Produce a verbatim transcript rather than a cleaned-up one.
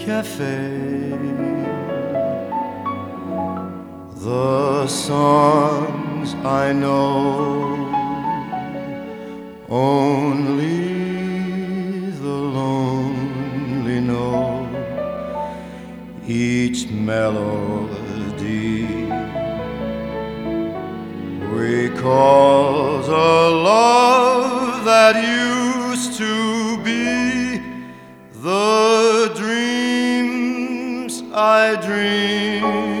cafe. The songs I know, only the lonely know. Each melody recalls a love that used to be. The dreams I dream